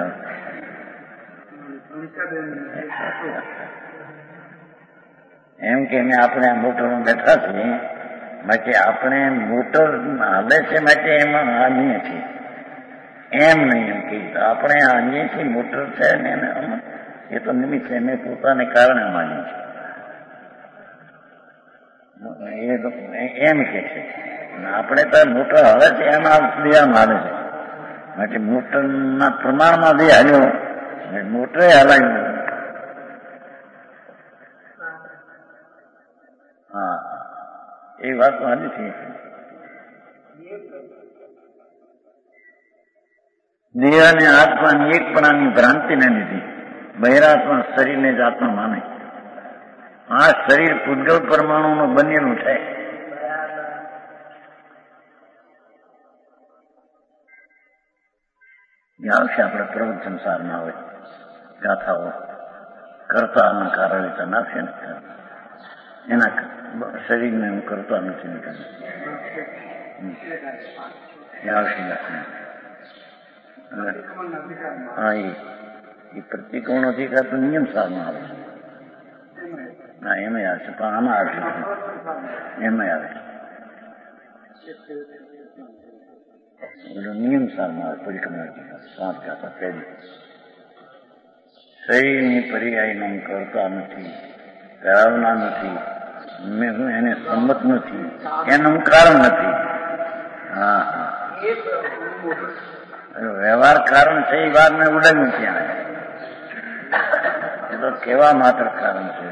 એમ કે આપણે આ મોટરમાં બેઠા છીએ માટે આપણે મોટર હાલે છે માટે એમાં હાજીએ છીએ એમ નહીં. એમ કે આપણે હાજીએ છીએ મોટર છે ને એ તો નિમિત્ત છે મેં પોતાને કારણે માની છે એમ કે છે. આપણે તો મોટર હાલે છે એમાં દેવામાં હાલે છે માટે મોટરના પ્રમાણમાં દે હાલ્યો મોટરે હલાવ્યું. હા એ વાત સારી છે. દેહ અને આત્માની એકપણાની ભ્રાંતિને લીધી બહિરાત્મા શરીરને જ આત્મા માને. આ શરીર પૂતગલ પરમાણુનું બનેલું છે. આવશે આપણે પ્રવચન સારમાં હોય ગાથાઓ કરતાના કારણે તો નાખશે ને એના શરીરને હું કરતા નથી નીકળ્યું આવશે. હા એ પ્રતિકોણ અધિકાર તો નિયમ સારમાં આવે છે. હા એમાં આવશે પણ આમાં આવશે એમાં આવે નિયમ સારમાં પરિક્રમા સાત ગાતા પહેલી શરીરની પર્યાય નામ કરતા નથી, કરાવના નથી, હું એને સંમત નથી, એનું કારણ નથી. હા હા વ્યવહાર કારણ છે એ વાત મેં ઉડાવ્યું ત્યાં, એ તો કેવા માત્ર કારણ છે.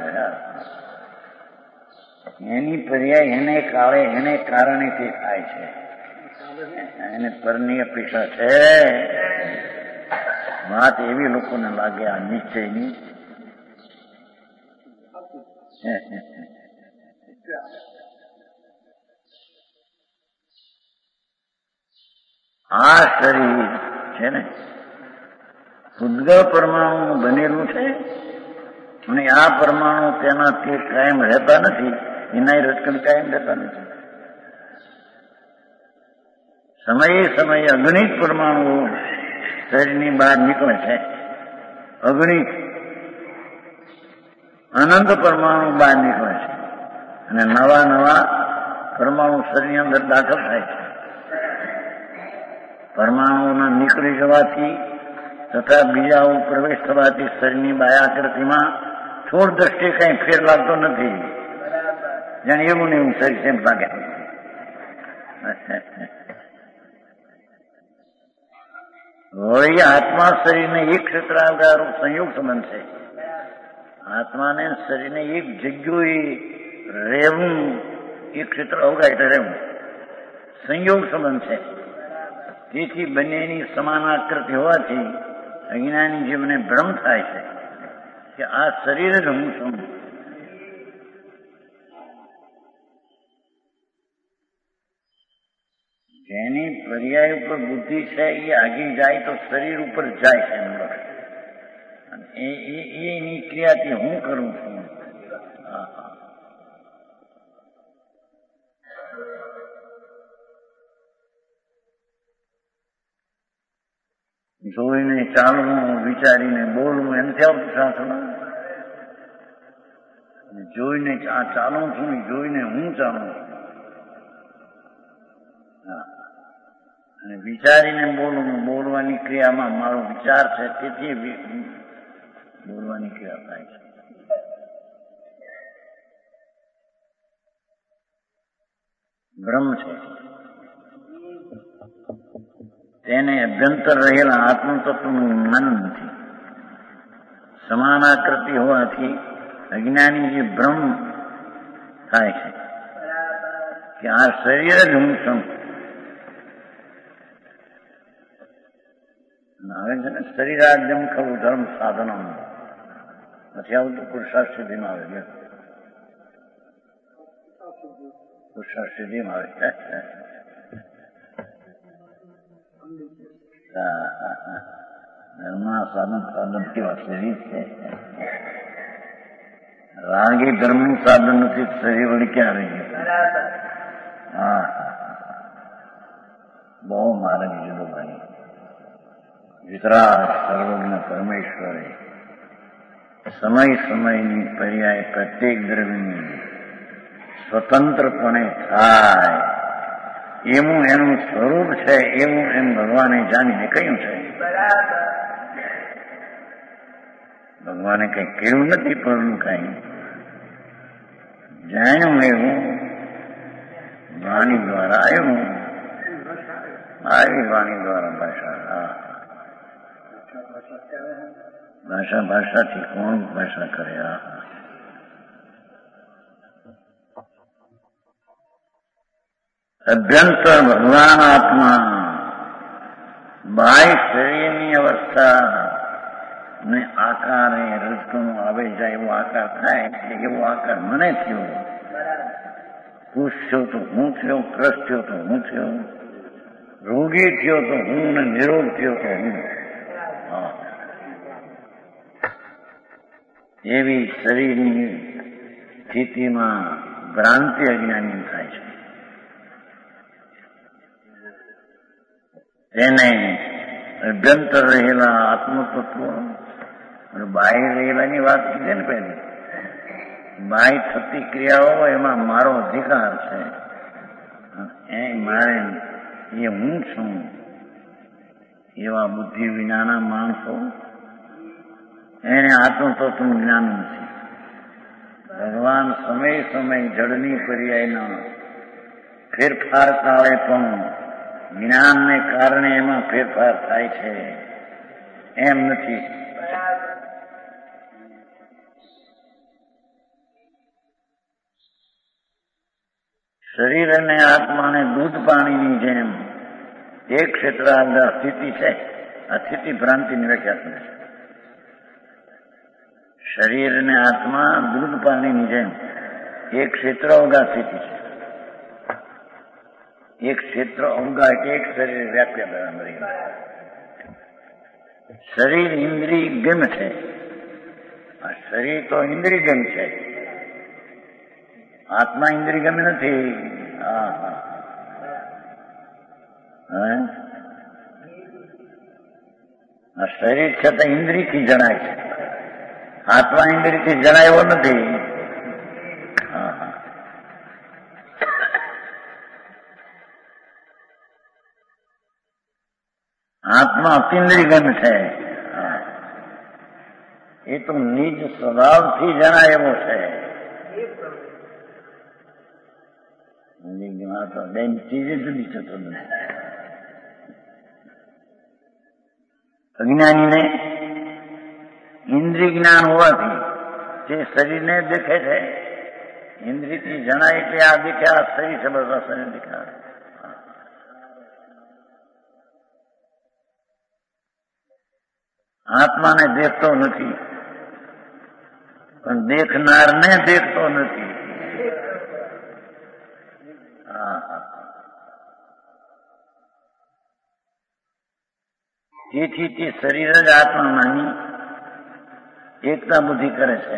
એની પર્યાય એને કાળે એને કારણે તે થાય છે, એને પરની અપેક્ષા છે. વાત એવી લોકોને લાગે આ નિશ્ચયની. આ શરીર છે ને ઉદ્ગલ પરમાણુ બનેલું છે અને આ પરમાણુ તેનાથી કાયમ રહેતા નથી, એના રચકણ કાયમ રહેતા નથી. સમયે સમયે અગણિત પરમાણુઓ શરીરની બહાર નીકળે છે, અગણિત અનંત પરમાણુ બહાર નીકળે છે અને નવા નવા પરમાણુ શરીરની અંદર દાખલ થાય છે. પરમાણુઓના નીકળી જવાથી તથા બીજાઓ પ્રવેશ થવાથી શરીરની બાહ્યાકૃતિમાં થોડ દ્રષ્ટિએ કઈ ફેર લાગતો નથી. જાણે એવું ને એવું શરીર તેમ લાગે. વળી આત્મા શરીરને એક ક્ષેત્રાવકારરૂપ સંયોગ સંબંધ છે. આત્માને શરીરને એક જગ્યાએ રહેવું, એક ક્ષેત્ર અવકાશ એટલે રહેવું સંયોગ સંબંધ છે. તેથી બંનેની સમાન આકૃતિ હોવાથી અજ્ઞાની જીવને ભ્રમ થાય છે કે આ શરીર જ હું છું. જેની પર્યાય ઉપર બુદ્ધિ છે એ આગી જાય તો શરીર ઉપર જાય છે એનું લક્ષ. એની ક્રિયાથી હું કરું છું. જોઈને ચાલવું, વિચારીને બોલવું એમથી આવતું શાસ્ત્રમાં. જોઈને આ ચાલું છું, જોઈને હું ચાલું અને વિચારીને બોલવું. બોલવાની ક્રિયામાં મારો વિચાર છે તેથી બોલવાની ક્રિયા થાય છે. બ્રહ્મ છે તેને અભ્યંતર રહેલા આત્મતત્વનું જ્ઞાન નથી. સમાનાકૃતિ હોવાથી અજ્ઞાની જે ભ્રમ થાય છે કે આ શરીર જ હું છું. આવે છે ને શરીરાદ્યમ ખરું ધર્મ સાધનમ, નથી આવતું પુરુષાર્થ સિદ્ધિમાં આવે છે. પુરુષાર્થ સિદ્ધિમાં આવે છે. ધર્મના સાધન સાધન કેવા શરીર છે. રાગી ધર્મનું સાધન નથી, શરીર વળી ક્યાં રહી ગયું. હા બહુ માર્ગ જુદો ભાઈ. વિતરાગ સર્વજ્ઞ પરમેશ્વરે સમય સમયની પર્યાય પ્રત્યેક દ્રવ્યની સ્વતંત્રપણે થાય એવું એનું સ્વરૂપ છે, એવું એમ ભગવાને જાણીને કહ્યું છે. ભગવાને કઈ કહ્યું નથી, પણ કઈ જાણ્યું એવું વાણી દ્વારા આવ્યું. આવી વાણી દ્વારા ભાષા. હા ભાષા ભાષાથી કોણ ભાષા કરે. અભ્યંતર ભગવાન આત્મા બાહ્ય શરીરની અવસ્થા ને આકારે રજકણું આવે જાય એવો આકાર થાય. એવો આકાર મને થયો. ખુશ થયો તો હું થયો, ત્રસ્ત થયો તો હું થયો, રોગી થયો તો હું ને નિરોગ થયો તો હું. એવી શરીરની સ્થિતિમાં ભ્રાંતિ અજ્ઞાની થાય છે. તેને અભ્યંતર રહેલા આત્મતત્વ અને બાહ્ય રહેલાની વાત કીધી ને પહેલી. બાહ્ય થતી ક્રિયાઓ એમાં મારો અધિકાર છે એ મારે એ હું છું એવા બુદ્ધિ વિનાના માણસો એને આટલું તો તું જ્ઞાન નથી. ભગવાન સમય સમય જળની પર્યાયના ફેરફાર કાળે પણ જ્ઞાનને કારણે એમાં ફેરફાર થાય છે એમ નથી. શરીર અને આત્માને દૂધ પાણીની જેમ એક ક્ષેત્ર અંદર સ્થિતિ છે. આ સ્થિતિ ભ્રાંતિની વ્યાખ્યા છે. શરીર અને આત્મા દૂધ પાણીની જેમ એક ક્ષેત્ર અવગા સ્થિતિ છે. એક ક્ષેત્ર અવગા એક શરીર વ્યાપ્યા બરાબર. શરીર ઇન્દ્રિય ગમ છે. આ શરીર તો ઇન્દ્રિય ગમ છે. આત્મા ઇન્દ્રિય ગમ નથી. હા હા આ શરીર છતાં ઇન્દ્રિયથી જણાય છે. આત્મા ઇન્દ્રિયથી જણાયો નથી. હા હા આત્મા અતિન્દ્રિય ગમ છે. એ તો નિજ સ્વભાવથી જણાય એવો છે. બેન ચીજ જુદી થતો નથી. અજ્ઞાનીને ઇન્દ્રિય જ્ઞાન હોવાથી જે શરીરને દેખે છે ઇન્દ્રિયથી જણાય એટલે આ દેખે આ શરીર છે બધા શરીર દેખાય. આત્માને દેખતો નથી પણ દેખનારને દેખતો નથી. તેથી તે શરીર જ આત્મામાંની એકતા બુદ્ધિ કરે છે.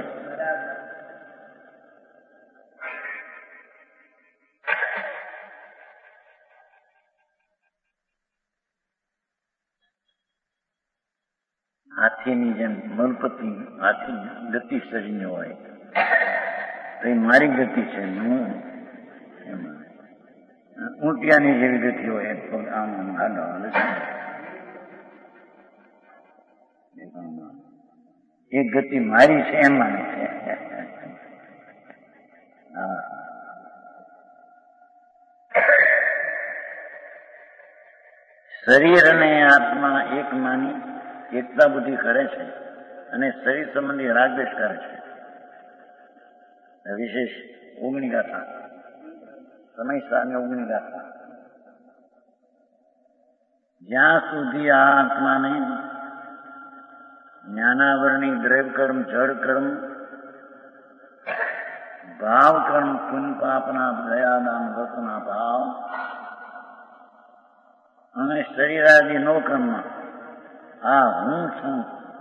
હાથીની જેમ મલપતિ હાથી ગતિ શરીરની હોય તો એ મારી ગતિ છે. હું એમાં ઊંટિયાની જેવી ગતિ હોય આમ આમ હાલો એ ગતિ મારી છે એમ માને છે. શરીર અને આત્મા એક માની એકતા બુદ્ધિ કરે છે અને શરીર સંબંધી રાગદ્વેષ કરે છે. વિશેષ ઓગણી ગાથા સમય અને ઓગણી ગાથા જ્યાં સુધી આ આત્માને જ્ઞાનાવરણી દ્રવ્ય કર્મ જળ કર્મ ભાવ કર્મ પુન પાપના દયાદાન વસના ભાવ અને શરીરાદિ નો કર્મમાં આ હું છું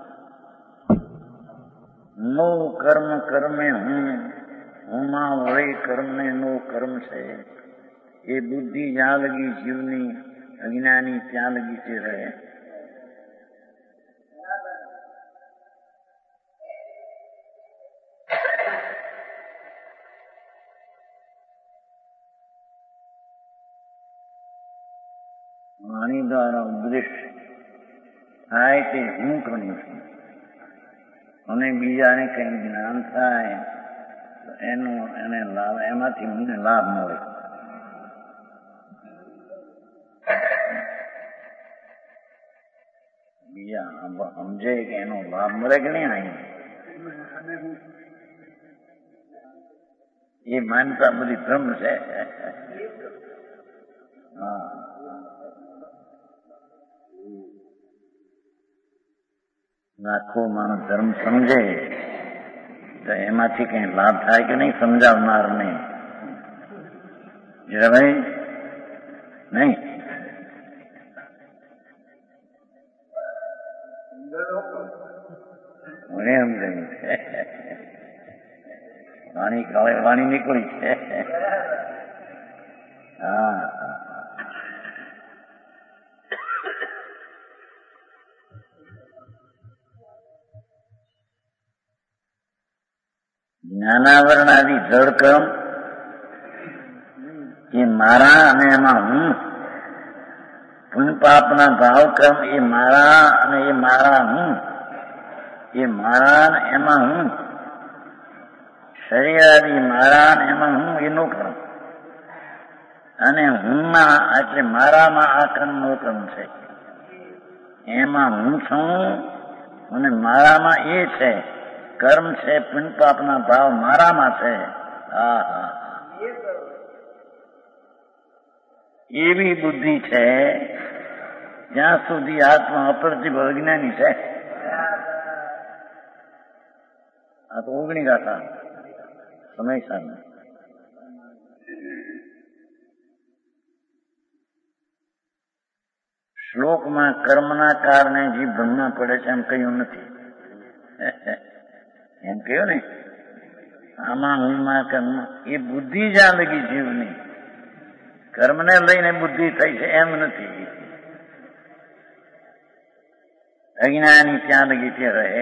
નો કર્મ કર્મે હું હુંમાં વળી કર્મને નો કર્મ છે એ બુદ્ધિ જ્યાં લગી જીવની અજ્ઞાની ત્યાં લગી તે રહે. વાણી દ્વારા ઉપદેશ થાય તે હું કરું છું અને બીજાને કઈ જ્ઞાન થાય તો એનો એને લાભ એમાંથી મને લાભ મળે. બીજા સમજે કે એનો લાભ મળે કે નહીં અહીં એ માનતા બધી ભ્રમ છે. હા આખો માણસ ધર્મ સમજે તો એમાંથી કઈ લાભ થાય કે નહીં સમજાવનાર નહીં. ભાઈ નહીં મને સમજાયું છે. વાણી કાળે વાણી નીકળી છે. હા જ્ઞાનાવરણ આદિ જળ કર્મ એ મારા અને એમાં હું, પુણ્ય પાપના ભાવક્રમ એ મારા અને એ મારા હું, એ મારા ને એમાં હું, શરીર આદિ મારા ને એમાં હું એનું ક્રમ, અને હુંમાં એટલે મારામાં આ કર્મનો ક્રમ છે. એમાં હું છું અને મારામાં એ છે કર્મ છે, પુણ્ય પાપના ભાવ મારામાં છે. હા હા એવી બુદ્ધિ છે જ્યાં સુધી આત્મા અપ્રતિભ અજ્ઞાની છે. આ તો ઓગણી ગાથા સમય સામે શ્લોકમાં કર્મના કારણે જીવ બ્રહ્મા પડે છે એમ કહ્યું નથી. એમ કહ્યું ને આમાં હુંમાં કર્મ એ બુદ્ધિ જ્યાં લગી જીવની કર્મને લઈને બુદ્ધિ થઈ છે એમ નથી. અજ્ઞાની ત્યાં લગી તે રહે.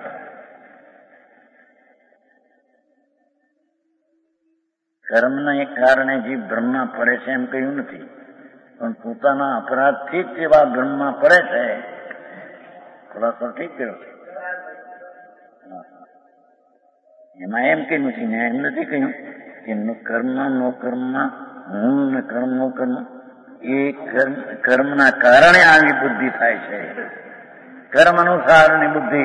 કર્મને કારણે જીવ બ્રહ્મા પડે છે એમ કહ્યું નથી, પણ પોતાના અપરાધથી જ એવા બ્રહ્મા પડે છે. ખુલાસો ઠીક કર્યો છે. એમાં એમ કહ્યું છે ને એમ નથી કહ્યું કે કર્મ નો કર્મ હું ને કર્મ નો કર્મ એ કર્મ કર્મના કારણે આવી બુદ્ધિ થાય છે. કર્મ અનુસારની બુદ્ધિ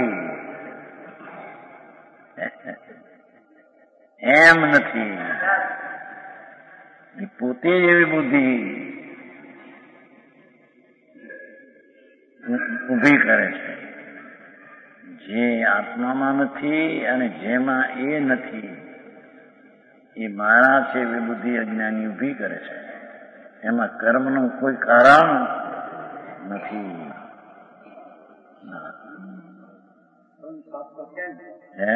એમ નથી. પોતે જ એવી બુદ્ધિ ઉભી કરે છે જે આત્મામાં નથી અને જેમાં એ નથી. એ મારા છે એવી બુદ્ધિ અજ્ઞાની ઉભી કરે છે. એમાં કર્મનું કોઈ કારણ નથી. હે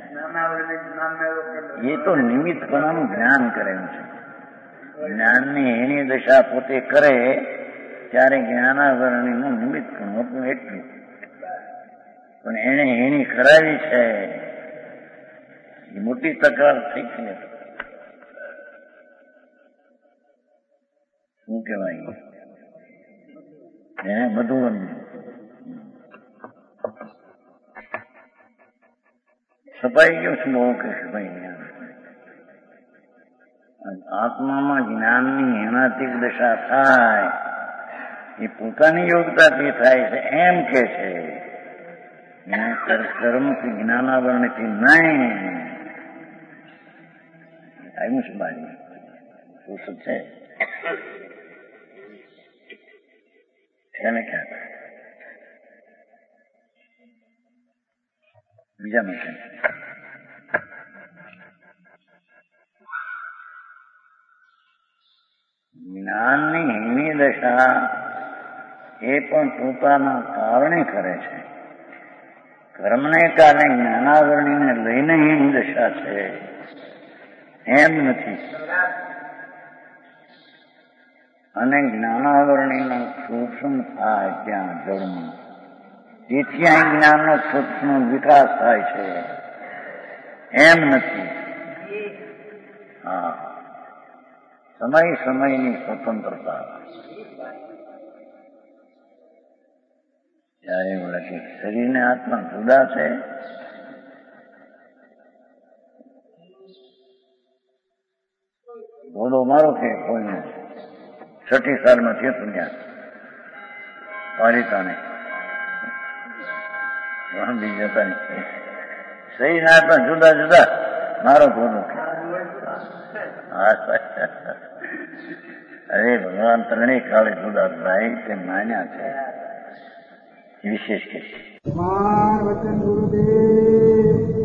એ તો નિમિત્તપણાનું જ્ઞાન કરેલું છે. જ્ઞાનની એની દશા પોતે કરે ત્યારે જ્ઞાનાવરણીનું નિમિત્તપણું હતું એટલું. પણ એને એની કરાવી છે એ મોટી તકરાર થઈ છે. શું કહેવાય હે બધું સફાઈ ગયો શ્લોક ભાઈ. આત્મામાં જ્ઞાનની હેણાતિક દશા થાય એ પોતાની યોગ્યતાથી થાય છે એમ કે છે. કર્મથી જ્ઞાનાવરણથી નહીં આવ્યું છે બારી શું છે એને ક્યાં બીજા માટે જ્ઞાનની હીની દશા એ પણ પોતાના કારણે કરે છે. કર્મને કારણે જ્ઞાનાવરણીને લઈને હીની દશા છે એમ નથી. અને જ્ઞાનાવરણીનો સૂક્ષ્મ થાય ત્યાં જળમાં, તેથી અહીં જ્ઞાનનો સૂક્ષ્મ વિકાસ થાય છે એમ નથી. હા સમય સમયની સ્વતંત્રતા. ત્યારે બોલે કે શરીરને આત્મા જુદા છે. બોલો મારો કે કોઈને છઠ્ઠી સાલમાં થયું હતું ત્યાં પાલિતાને બીજા જતા નહીં. શરીરના આત્મા જુદા જુદા મારો બોલો કે અરે ભગવાન ત્રણેય કાળે જુદા થાય તે માન્યા છે. વિશેષ કે વચન ગુરુદેવ